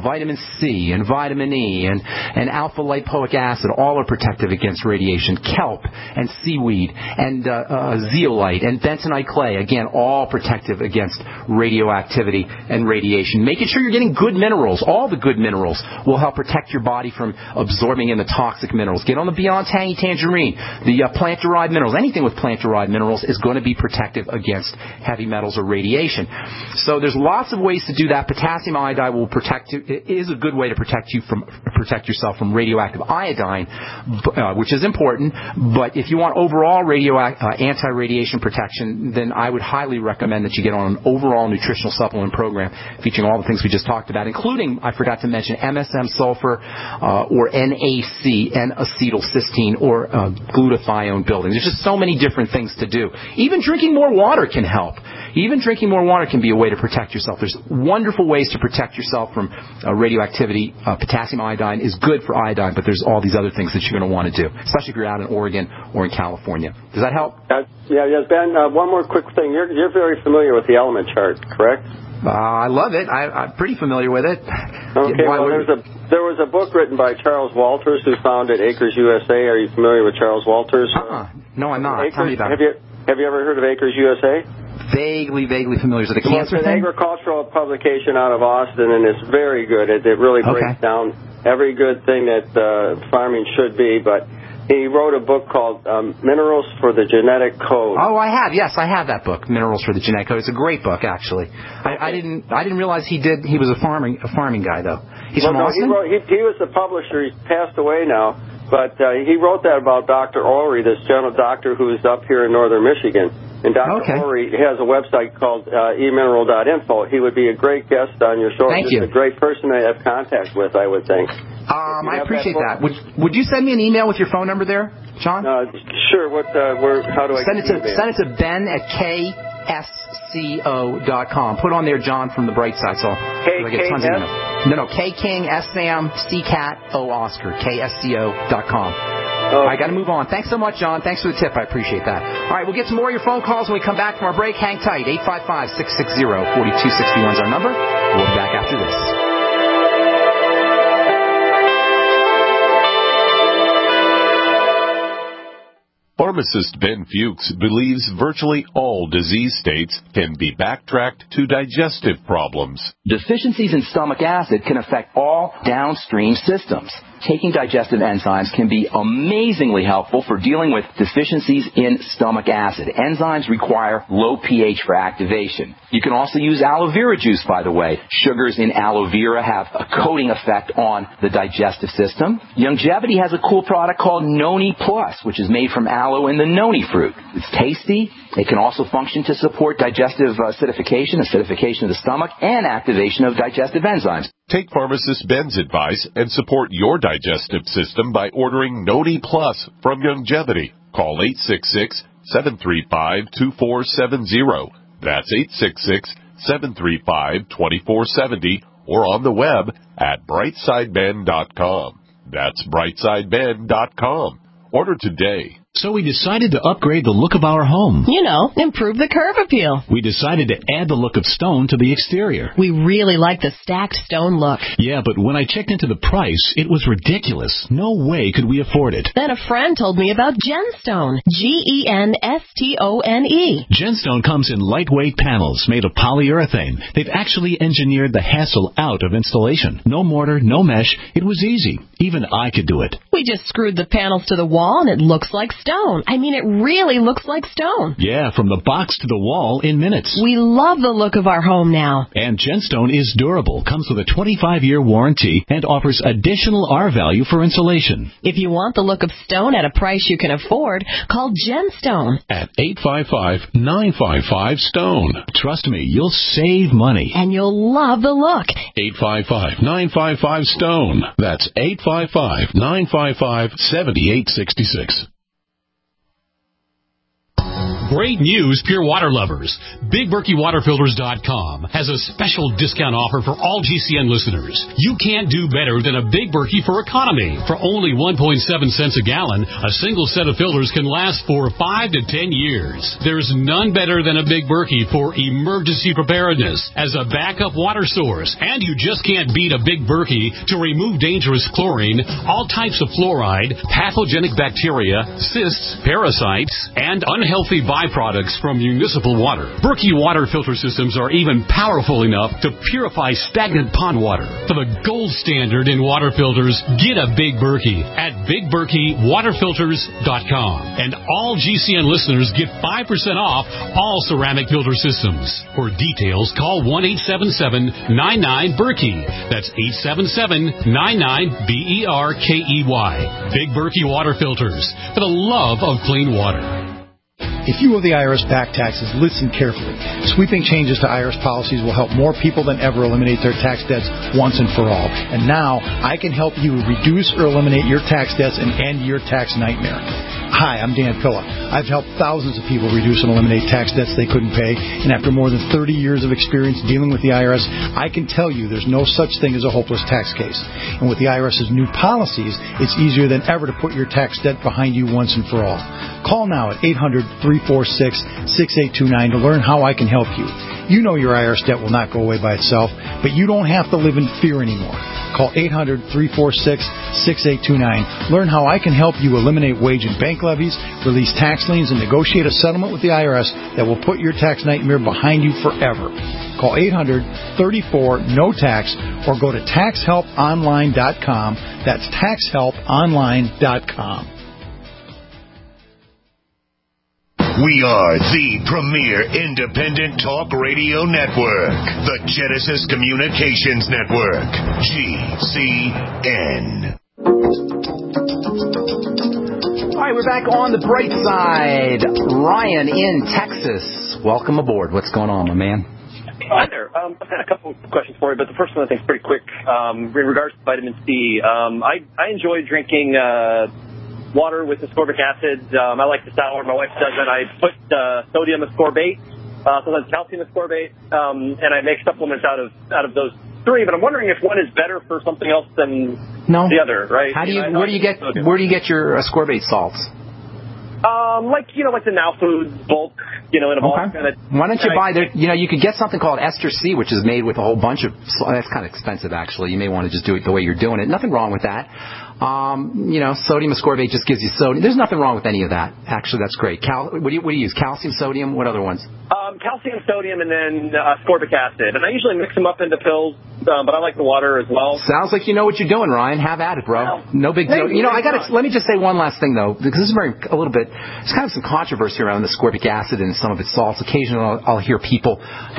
vitamin C and vitamin E and, and alpha-lipoic acid, all are protective against radiation. Kelp and seaweed and uh, uh, zeolite and bentonite clay, again, all protective against radioactivity and radiation. Making sure you're getting good minerals. All the good minerals will help protect your body from absorbing in the toxic minerals. Get on the Beyond Tangy Tangerine, the uh, plant-derived minerals. Anything with plant-derived minerals is going to be protective against heavy metals or radiation. So there's lots of ways to do that. Potassium iodide will protect you. It is a good way to protect you from protect yourself from radioactive iodine, uh, which is important. But if you want overall radio uh, anti-radiation protection, then I would highly recommend that you get on an overall nutritional supplement program featuring all the things we just talked about, including, I forgot to mention, M S M sulfur uh, or N A C, N-acetylcysteine, or uh, glutathione building. There's just so many different things to do. Even drinking more water can help. Even drinking more water can be a way to protect yourself. There's wonderful ways to protect yourself from uh, radioactivity. Uh, potassium iodine is good for iodine, but there's all these other things that you're going to want to do, especially if you're out in Oregon or in California. Does that help? Uh, yeah, yes, Ben, uh, one more quick thing. You're, you're very familiar with the element chart, correct? Uh, I love it. I, I'm pretty familiar with it. Okay, well, there's a, there was a book written by Charles Walters, who founded Acres U S A. Are you familiar with Charles Walters? Uh-uh. No, I'm not. Acres, Tell me about have it. You, have you ever heard of Acres U S A? Vaguely, vaguely familiar. Is it a well, cancer it's an thing? agricultural publication out of Austin, and it's very good. It, it really breaks okay. down every good thing that uh, farming should be, but he wrote a book called um, Minerals for the Genetic Code. Oh, I have. Yes, I have that book, Minerals for the Genetic Code. It's a great book, actually. I, I didn't. I didn't realize he did. He was a farming, a farming guy, though. He's well, from no, Austin. He, wrote, he, he was the publisher. He's passed away now, but uh, he wrote that about Doctor Ulrey, this general doctor who's up here in northern Michigan. And Doctor Okay. Ulrey has a website called uh, e mineral dot info. He would be a great guest on your show. Thank Just you. a great person to have contact with, I would think. Um, I appreciate that. Would Would you send me an email with your phone number there, John? Uh, sure. What? Uh, where? How do I send it to email? Send it to Ben at K S C O dot com. Put on there, John, from the Bright Side. So I get tons of emails. No, no. K King S Sam C Cat O Oscar K S C O dot com. Oh. I got to move on. Thanks so much, John. Thanks for the tip. I appreciate that. All right, we'll get some more of your phone calls when we come back from our break. Hang tight. eight five five, six six zero, four two six one is our number. We'll be back after this. Pharmacist Ben Fuchs believes virtually all disease states can be backtracked to digestive problems. Deficiencies in stomach acid can affect all downstream systems. Taking digestive enzymes can be amazingly helpful for dealing with deficiencies in stomach acid. Enzymes require low pH for activation. You can also use aloe vera juice, by the way. Sugars in aloe vera have a coating effect on the digestive system. Longevity has a cool product called Noni Plus, which is made from aloe and the noni fruit. It's tasty. It can also function to support digestive acidification, acidification of the stomach, and activation of digestive enzymes. Take pharmacist Ben's advice and support your digestive system by ordering Noni Plus from Longevity. Call eight six six, seven three five, two four seven zero. That's eight six six, seven three five, two four seven zero or on the web at brightside ben dot com. That's brightside ben dot com. Order today. So we decided to upgrade the look of our home. You know, improve the curb appeal. We decided to add the look of stone to the exterior. We really like the stacked stone look. Yeah, but when I checked into the price, it was ridiculous. No way could we afford it. Then a friend told me about Genstone. G E N S T O N E. Genstone comes in lightweight panels made of polyurethane. They've actually engineered the hassle out of installation. No mortar, no mesh. It was easy. Even I could do it. We just screwed the panels to the wall and it looks like stone. I mean, it really looks like stone. Yeah, from the box to the wall in minutes. We love the look of our home now. And Genstone is durable, comes with a twenty-five year warranty, and offers additional R value for insulation. If you want the look of stone at a price you can afford, call Genstone at eight five five, nine five five, STONE. Trust me, you'll save money. And you'll love the look. eight five five, nine five five, STONE. That's eight five five, nine five five, seven eight six six. Great news, pure water lovers. Big Berkey Water Filters dot com has a special discount offer for all G C N listeners. You can't do better than a Big Berkey for economy. For only one point seven cents a gallon, a single set of filters can last for five to ten years. There's none better than a Big Berkey for emergency preparedness as a backup water source. And you just can't beat a Big Berkey to remove dangerous chlorine, all types of fluoride, pathogenic bacteria, cysts, parasites, and unhealthy byproducts from municipal water. Berkey water filter systems are even powerful enough to purify stagnant pond water. For the gold standard in water filters, get a Big Berkey at Big Berkey Water Filters dot com. And all G C N listeners get five percent off all ceramic filter systems. For details, call one eight seven seven, nine nine, Berkey. That's eight seven seven, nine nine, B E R K E Y. Big Berkey Water Filters, for the love of clean water. If you owe the I R S back taxes, listen carefully. Sweeping changes to I R S policies will help more people than ever eliminate their tax debts once and for all. And now, I can help you reduce or eliminate your tax debts and end your tax nightmare. Hi, I'm Dan Pilla. I've helped thousands of people reduce and eliminate tax debts they couldn't pay, and after more than thirty years of experience dealing with the I R S, I can tell you there's no such thing as a hopeless tax case. And with the I R S's new policies, it's easier than ever to put your tax debt behind you once and for all. Call now at eight hundred, three four six, six eight two nine to learn how I can help you. You know your I R S debt will not go away by itself, but you don't have to live in fear anymore. Call eight hundred, three four six, six eight two nine. Learn how I can help you eliminate wage and bank levies, release tax liens, and negotiate a settlement with the I R S that will put your tax nightmare behind you forever. Call eight hundred, three four, N O tax or go to tax help online dot com. That's tax help online dot com. We are the premier independent talk radio network, the Genesis Communications Network, G C N. All right, we're back on the bright side. Ryan in Texas, welcome aboard. What's going on, my man? Hi there. Um, I've got a couple of questions for you, but the first one I think is pretty quick. Um, in regards to vitamin C, um, I, I enjoy drinking uh, water with ascorbic acid. Um, I like the sour. My wife doesn't. I put uh, sodium ascorbate, uh, sometimes calcium ascorbate, um, and I make supplements out of out of those three. But I'm wondering if one is better for something else than no. the other, right? How do you? I, where do you get? Sodium. Where do you get your ascorbate salts? Um, like you know, like the Now Foods bulk, you know, in a bulk Okay. kind of. Why don't you buy there? You know, you could get something called Ester C, which is made with a whole bunch of. That's kind of expensive, actually. You may want to just do it the way you're doing it. Nothing wrong with that. Um, you know, sodium ascorbate just gives you sodium. There's nothing wrong with any of that. Actually, that's great. Cal, what do you what do you use? Calcium, sodium. What other ones? Um, calcium, sodium, and then uh, ascorbic acid. And I usually mix them up into pills, um, but I like the water as well. Sounds like you know what you're doing, Ryan. Have at it, bro. Well, no big deal. maybe, You know, I maybe got to let me just say one last thing though, because this is very a little bit. There's kind of some controversy around the ascorbic acid and some of its salts. Occasionally, I'll, I'll hear people, uh,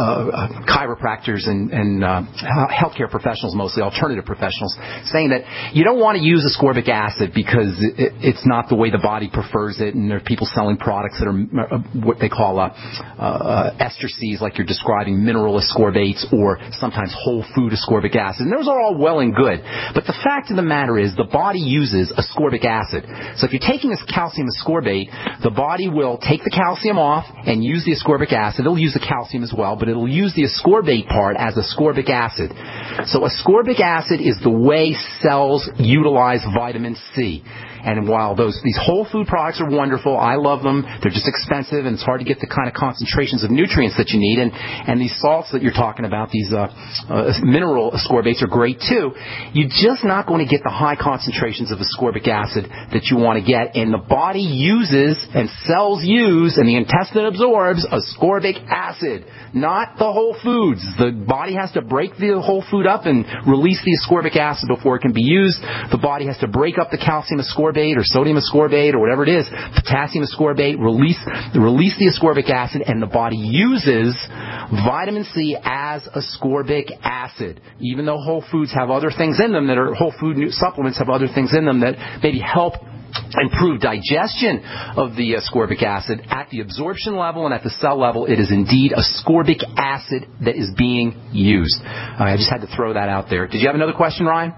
uh, chiropractors and, and uh, healthcare professionals, mostly alternative professionals, saying that you don't want to use ascorbic acid because it, it's not the way the body prefers it, and there are people selling products that are uh, what they call uh, uh, ester Cs, like you're describing, mineral ascorbates or sometimes whole food ascorbic acid. And those are all well and good, but the fact of the matter is the body uses ascorbic acid. So if you're taking this calcium ascorbate, the body will take the calcium off and use the ascorbic acid. It'll use the calcium as well, but it'll use the ascorbate part as ascorbic acid. So ascorbic acid is the way cells utilize vitamin C. And while those these whole food products are wonderful, I love them, they're just expensive and it's hard to get the kind of concentrations of nutrients that you need. And, and these salts that you're talking about, these uh, uh, mineral ascorbates are great too. You're just not going to get the high concentrations of ascorbic acid that you want to get. And the body uses and cells use and the intestine absorbs ascorbic acid, not the whole foods. The body has to break the whole food up and release the ascorbic acid before it can be used. The body has to break up the calcium ascorbate or sodium ascorbate or whatever it is, potassium ascorbate, release, release the ascorbic acid, and the body uses vitamin C as ascorbic acid. Even though whole foods have other things in them that are, whole food supplements have other things in them that maybe help improve digestion of the ascorbic acid, at the absorption level and at the cell level, it is indeed ascorbic acid that is being used. Uh, I just had to throw that out there. Did you have another question, Ryan? That,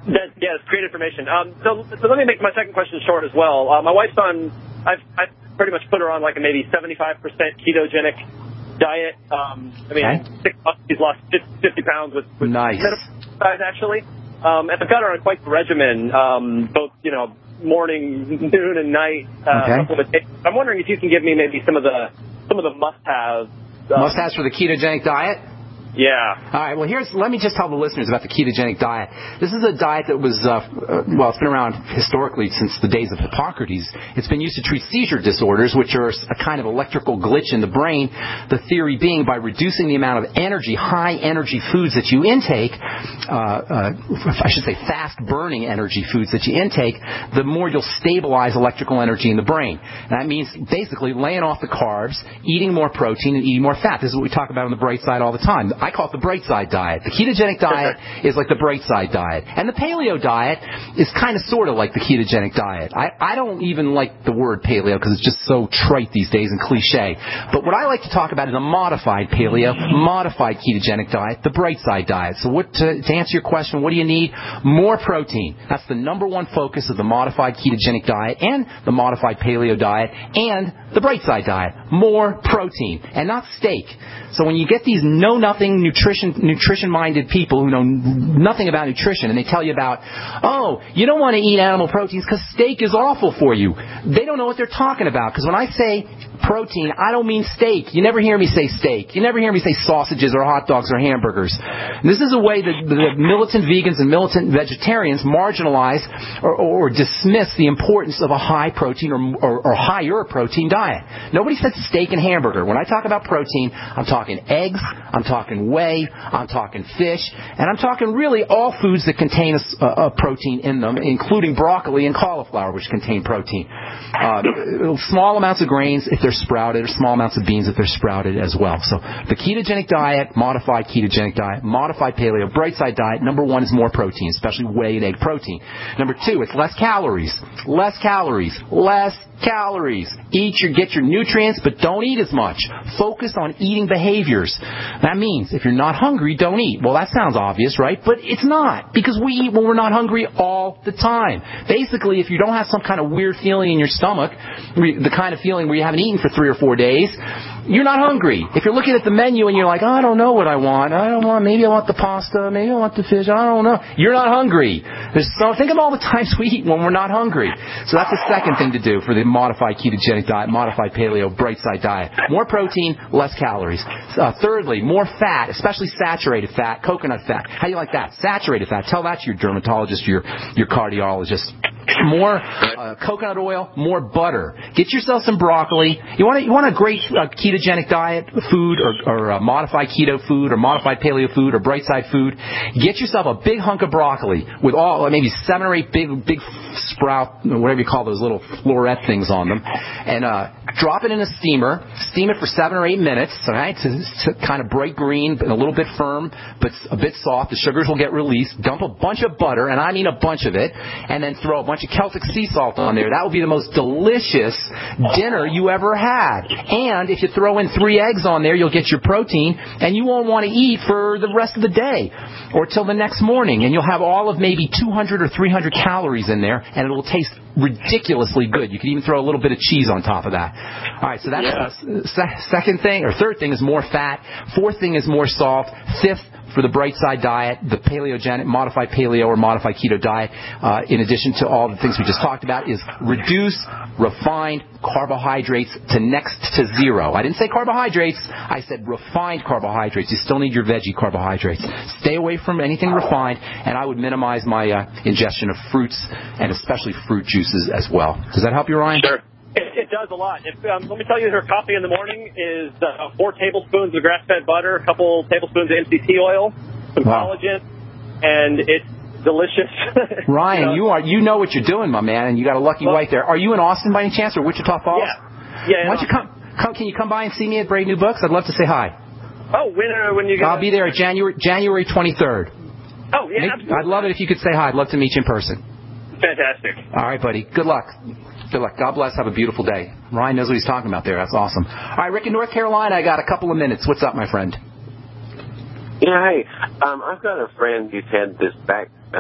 Yeah, it's great information. Um, so, so let me make my second question short as well. Uh, my wife's on, I've, I've pretty much put her on like a maybe seventy-five percent ketogenic diet. Um, I mean, okay. six months, she's lost fifty pounds with, with nice. exercise, actually. Um, and I've got her on quite the regimen, um, both, you know, morning, noon, and night. Uh, okay. I'm wondering if you can give me maybe some of the some of the must-haves. Um, must-haves for the ketogenic diet? Yeah. All right. Well, here's let me just tell the listeners about the ketogenic diet. This is a diet that was, uh, uh, well, it's been around historically since the days of Hippocrates. It's been used to treat seizure disorders, which are a kind of electrical glitch in the brain. The theory being by reducing the amount of energy, high-energy foods that you intake, uh, uh, I should say fast-burning energy foods that you intake, the more you'll stabilize electrical energy in the brain. And that means basically laying off the carbs, eating more protein, and eating more fat. This is what we talk about on the Bright Side all the time. I call it the bright side diet. The ketogenic diet is like the bright side diet. And the paleo diet is kind of sort of like the ketogenic diet. I, I don't even like the word paleo because it's just so trite these days and cliche. But what I like to talk about is a modified paleo, modified ketogenic diet, the bright side diet. So what to, to answer your question, what do you need? More protein. That's the number one focus of the modified ketogenic diet and the modified paleo diet and the bright side diet. More protein and not steak. So when you get these know-nothing nutrition nutrition-minded people who know nothing about nutrition and they tell you about, oh, you don't want to eat animal proteins because steak is awful for you. They don't know what they're talking about because when I say protein, I don't mean steak. You never hear me say steak. You never hear me say sausages or hot dogs or hamburgers. And this is a way that the militant vegans and militant vegetarians marginalize or, or dismiss the importance of a high protein or, or, or higher protein diet. Nobody said steak and hamburger. When I talk about protein, I'm talking eggs, I'm talking whey, I'm talking fish, and I'm talking really all foods that contain a, a protein in them, including broccoli and cauliflower, which contain protein. Uh, small amounts of grains if they're sprouted, or small amounts of beans if they're sprouted as well. So the ketogenic diet, modified ketogenic diet, modified paleo, bright side diet, number one is more protein, especially whey and egg protein. Number two, it's less calories. Less calories. Less calories. Eat your, get your nutrients, but don't eat as much. Focus on eating behaviors. That means if you're not hungry, don't eat. Well, that sounds obvious, right? But it's not, because we eat when we're not hungry all the time. Basically, if you don't have some kind of weird feeling in your stomach, the kind of feeling where you haven't eaten for three or four days, you're not hungry. If you're looking at the menu and you're like, oh, I don't know what I want. I don't want, maybe I want the pasta, maybe I want the fish, I don't know. You're not hungry. There's so, think of all the times we eat when we're not hungry. So that's the second thing to do for the modified ketogenic diet, modified paleo, bright side diet. More protein, less calories. Uh, thirdly, more fat, especially saturated fat, coconut fat. How do you like that? Saturated fat. Tell that to your dermatologist, your, your cardiologist. More uh, coconut oil, more butter. Get yourself some broccoli. You want a, you want a great uh, ketogenic diet food or, or uh, modified keto food or modified paleo food or bright side food. Get yourself a big hunk of broccoli with all maybe seven or eight big big sprout, whatever you call those little floret things on them, and uh, drop it in a steamer. Steam it for seven or eight minutes, all right, to, to kind of break green, but a little bit firm, but a bit soft. The sugars will get released. Dump a bunch of butter, and I mean a bunch of it, and then throw a bunch of Celtic sea salt on there. That will be the most delicious dinner you ever had. And if you throw in three eggs on there, you'll get your protein, and you won't want to eat for the rest of the day or till the next morning, and you'll have all of maybe two hundred or three hundred calories in there, and it will taste ridiculously good. You can even throw a little bit of cheese on top of that. All right, so that's yeah. the se- second thing, or third thing is more fat. Fourth thing is more salt. Fifth, for the bright side diet, the paleogenic, modified paleo or modified keto diet, uh, in addition to all the things we just talked about, is reduce refined carbohydrates to next to zero. I didn't say carbohydrates. I said refined carbohydrates. You still need your veggie carbohydrates. Stay away from anything refined, and I would minimize my uh, ingestion of fruits and especially fruit juices as well. Does that help you, Ryan? Sure. It, it does a lot. If, um, let me tell you, her coffee in the morning is uh, four tablespoons of grass-fed butter, a couple tablespoons of M C T oil, some wow. collagen, and it's delicious. Ryan, you, know? you are you know what you're doing, my man, and you got a lucky well, wife there. Are you in Austin by any chance, or Wichita Falls? Yeah. yeah Why don't you come, come? Can you come by and see me at Brave New Books? I'd love to say hi. Oh, when uh, when you? Gonna... I'll be there at January January twenty-third. Oh yeah, absolutely. I'd love it if you could say hi. I'd love to meet you in person. Fantastic. All right, buddy. Good luck. Good luck. God bless. Have a beautiful day. Ryan knows what he's talking about there. That's awesome. All right, Rick in North Carolina, I got a couple of minutes. What's up, my friend? Yeah, hey. Um, I've got a friend who's had this back um,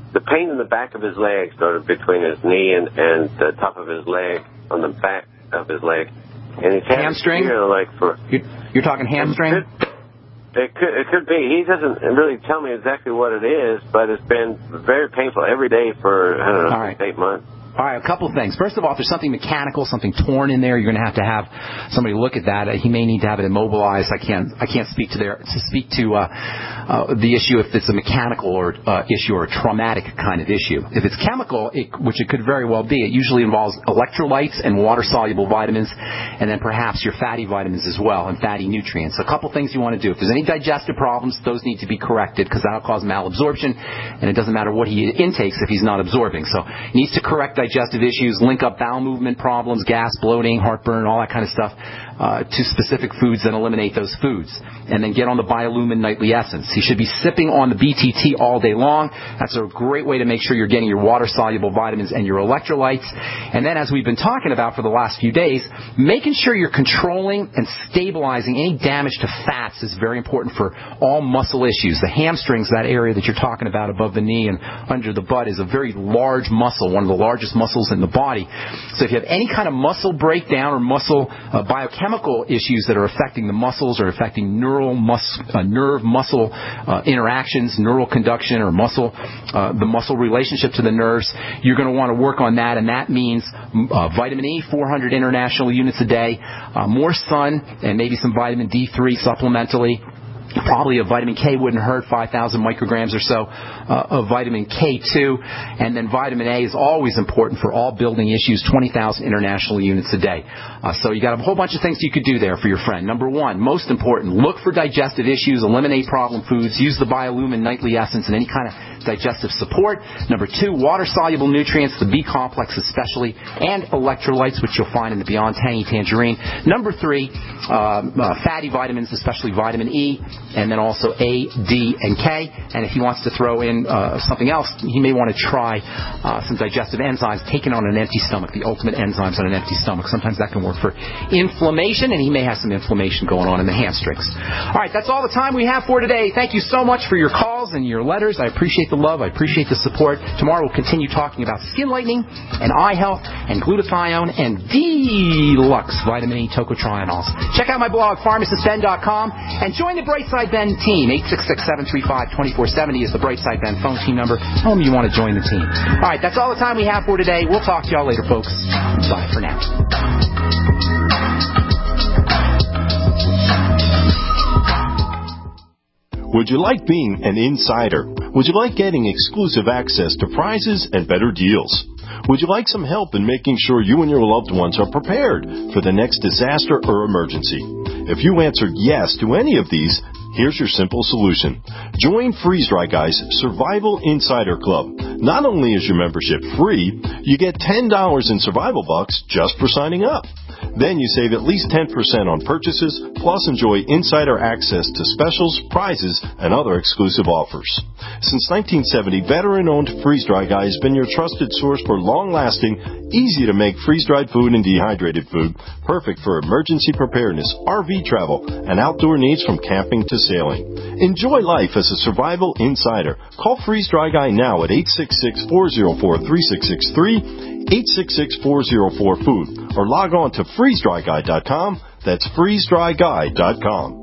the pain in the back of his leg, sort of between his knee and, and the top of his leg, on the back of his leg. And he's had hamstring? Here, like for, you're, you're talking hamstring? It could, it could, it could be. He doesn't really tell me exactly what it is, but it's been very painful every day for, I don't know, All right. eight months. All right, a couple of things. First of all, if there's something mechanical, something torn in there, you're going to have to have somebody look at that. Uh, he may need to have it immobilized. I can't I can't speak to their to speak to uh, uh, the issue if it's a mechanical or uh, issue or a traumatic kind of issue. If it's chemical, it, which it could very well be, it usually involves electrolytes and water-soluble vitamins, and then perhaps your fatty vitamins as well and fatty nutrients. So a couple things you want to do. If there's any digestive problems, those need to be corrected because that'll cause malabsorption, and it doesn't matter what he intakes if he's not absorbing. So he needs to correct digestive issues, link up bowel movement problems, gas, bloating, heartburn, all that kind of stuff uh, to specific foods and eliminate those foods. And then get on the Biolumin Nightly Essence. He should be sipping on the B T T all day long. That's a great way to make sure you're getting your water-soluble vitamins and your electrolytes. And then, as we've been talking about for the last few days, making sure you're controlling and stabilizing any damage to fats is very important for all muscle issues. The hamstrings, that area that you're talking about above the knee and under the butt, is a very large muscle, one of the largest muscles in the body. So if you have any kind of muscle breakdown or muscle uh, biochemical issues that are affecting the muscles or affecting neural mus- uh, nerve muscle uh, interactions, neural conduction or muscle, uh, the muscle relationship to the nerves, you're going to want to work on that, and that means uh, vitamin E, four hundred international units a day, uh, more sun, and maybe some vitamin D three supplementally. Probably a vitamin K wouldn't hurt, five thousand micrograms or so uh, of vitamin K two. And then vitamin A is always important for all building issues, twenty thousand international units a day. Uh, so you got a whole bunch of things you could do there for your friend. Number one, most important, look for digestive issues, eliminate problem foods, use the Biolumin Nightly Essence and any kind of digestive support. Number two, water-soluble nutrients, the B complex especially, and electrolytes, which you'll find in the Beyond Tangy Tangerine. Number three, um, uh, fatty vitamins, especially vitamin E, and then also A, D, and K. And if he wants to throw in uh, something else, he may want to try uh, some digestive enzymes taken on an empty stomach, the ultimate enzymes on an empty stomach. Sometimes that can work for inflammation, and he may have some inflammation going on in the hamstrings. All right, that's all the time we have for today. Thank you so much for your calls and your letters. I appreciate the love. I appreciate the support. Tomorrow we'll continue talking about skin lightening and eye health and glutathione and deluxe vitamin E tocotrienols. Check out my blog, pharmacist ben dot com, and join the Brightside Ben team. eight six six, seven three five, two four seven zero is the Brightside Ben phone team number. Tell them you want to join the team. All right, that's all the time we have for today. We'll talk to y'all later, folks. Bye for now. Would you like being an insider? Would you like getting exclusive access to prizes and better deals? Would you like some help in making sure you and your loved ones are prepared for the next disaster or emergency? If you answered yes to any of these, here's your simple solution. Join Freeze Dry Guy's Survival Insider Club. Not only is your membership free, you get ten dollars in survival bucks just for signing up. Then you save at least ten percent on purchases, plus enjoy insider access to specials, prizes, and other exclusive offers. Since nineteen seventy, veteran-owned Freeze Dry Guy has been your trusted source for long-lasting, easy-to-make freeze-dried food and dehydrated food, perfect for emergency preparedness, R V travel, and outdoor needs from camping to sailing. Enjoy life as a survival insider. Call Freeze Dry Guy now at eight six six, four zero four, three six six three, eight six six, four zero four, food, or log on to freeze dry guy dot com. That's freeze dry guy dot com.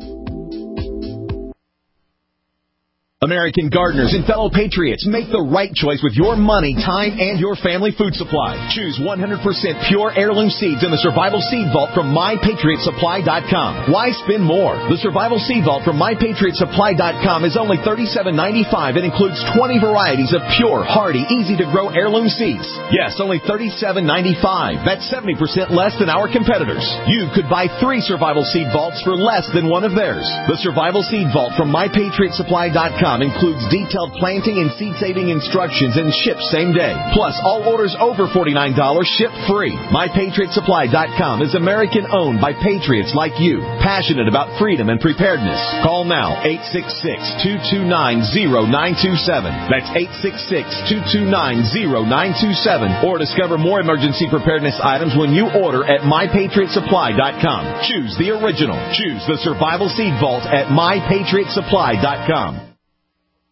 American gardeners and fellow patriots, make the right choice with your money, time, and your family food supply. Choose one hundred percent pure heirloom seeds in the Survival Seed Vault from my patriot supply dot com. Why spend more? The Survival Seed Vault from my patriot supply dot com is only thirty-seven ninety-five and includes twenty varieties of pure, hardy, easy-to-grow heirloom seeds. Yes, only thirty-seven ninety-five. That's seventy percent less than our competitors. You could buy three Survival Seed Vaults for less than one of theirs. The Survival Seed Vault from my patriot supply dot com includes detailed planting and seed-saving instructions and ships same day. Plus, all orders over forty-nine dollars ship free. my patriot supply dot com is American-owned by patriots like you, passionate about freedom and preparedness. Call now, eight six six, two two nine, zero nine two seven. That's eight six six, two two nine, zero nine two seven. Or discover more emergency preparedness items when you order at my patriot supply dot com. Choose the original. Choose the Survival Seed Vault at my patriot supply dot com.